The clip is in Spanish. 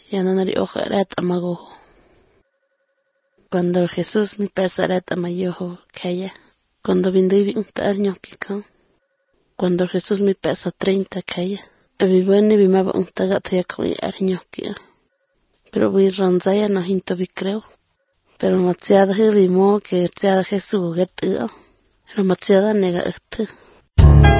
yananari ojo ret amago. Cuando Jesús mi pesa ret amayoho kaya. Cuando vindivi un tarñoki kan. Cuando Jesús mi pesa 30 kaya. Vivani vimaba un tagataya con arñoki. Pero vi ranzaya no hinto vi creo. Pero matsiada vimo que tsiada Jesús get. Pero matsiada nega